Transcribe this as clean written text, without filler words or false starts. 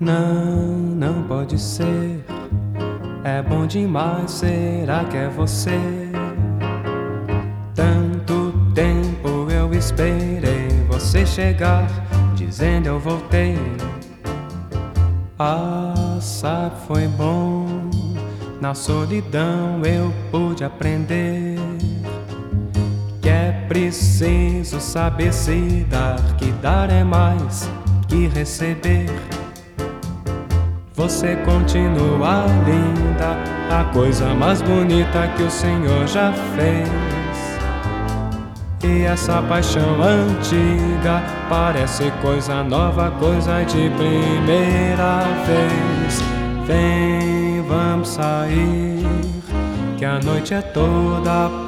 Não, não pode ser. É bom demais, será que é você? Tanto tempo eu esperei você chegar, dizendo eu voltei. Ah, sabe, foi bom. Na solidão eu pude aprender que é preciso saber se dar, que dar é mais que receber. Você continua linda, a coisa mais bonita que o Senhor já fez. E essa paixão antiga parece coisa nova, coisa de primeira vez. Vem, vamos sair, que a noite é toda